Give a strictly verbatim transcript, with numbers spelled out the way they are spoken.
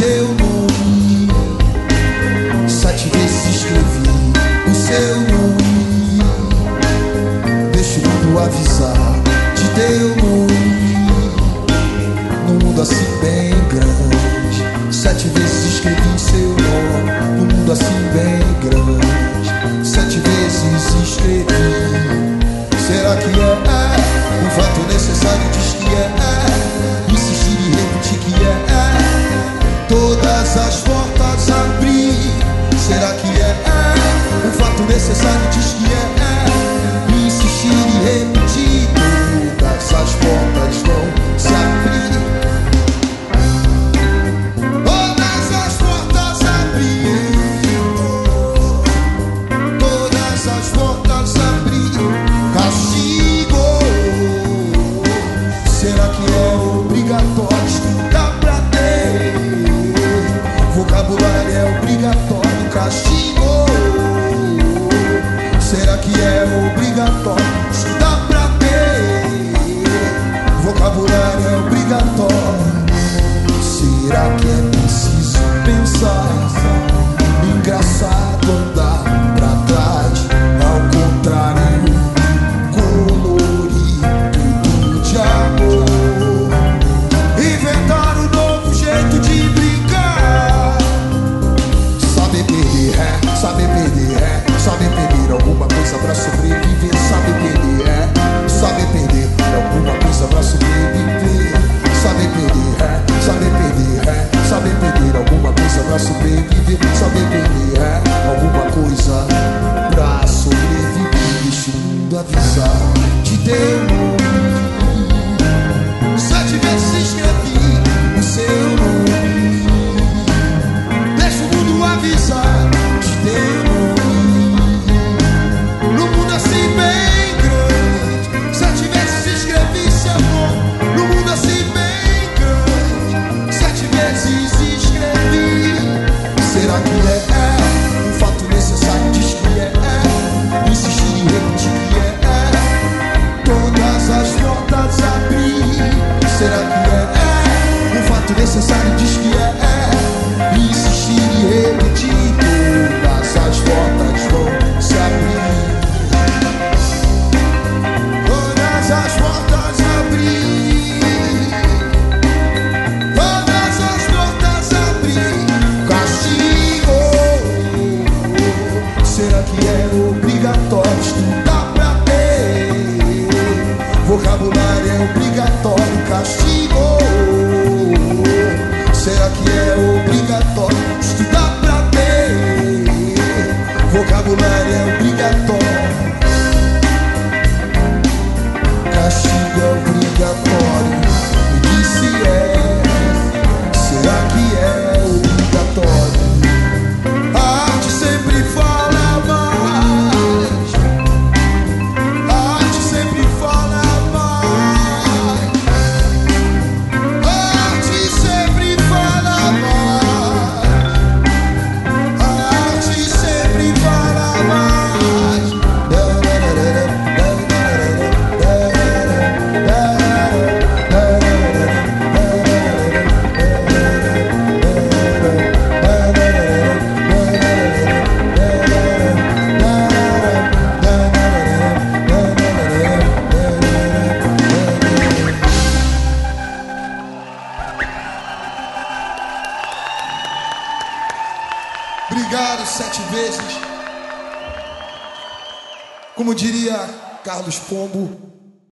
teu nome. Sete vezes escrevi o seu nome. Deixa o mundo avisar de teu nome. Num mundo assim bem grande, sete vezes escrevi seu nome. Num mundo assim bem grande, sete vezes escrevi. Será que é, é um fato necessário? Diz que é, é insistir e repetir que é, é todas as portas abrir. Será que é, é um fato necessário? Diz que é, é insistir e repetir. Todas as portas vão se abrir. Todas as portas abrir. Todas as portas abrir. Castigo. Será que é obrigatório estudar pra ter? Vocabulário é obrigatório. Castigo. Será que é obrigatório estudar pra ter? Vocabulário é obrigatório. Será que é preciso pensar? Engraçado andar pra trás, ao contrário, colorido de amor. Inventar um novo jeito de brincar. Saber perder, é, saber perder, é, saber perder alguma coisa pra sobreviver. Saber perder, é, saber perder alguma coisa pra sobreviver. Saber perder, é, saber perder, é, saber perder alguma coisa pra sobreviver. Saber perder, é, alguma coisa pra sobreviver. Deixa o mundo avisar de teu nome. Sete vezes escrevi o seu nome. Deixa o mundo avisar de teu nome. No mundo assim bem grande, sete vezes escrevi seu nome. No mundo assim bem grande, sete vezes escrevi. Será que é, é um fato necessário? Diz que é, é insistir e repetir que é, é todas as portas abrir. Será que é, é um fato necessário? Diz que é, é insistir e repetir. Todas as portas vão se abrir. Todas as portas abrir. Todas as portas abrir. Castigo. Será que é obrigatório estudar pra ter? Vocabulário é obrigatório. Castigo. Será que é obrigatório estudar pra ter? Vocabulário é obrigatório. Castigo é obrigatório. Me diz se é. Será que é obrigatório? A arte sempre fala mais. A arte sempre fala mais. A arte sempre fala mais. A arte sempre fala mais. Obrigado sete vezes. Como diria Carlos Pombo,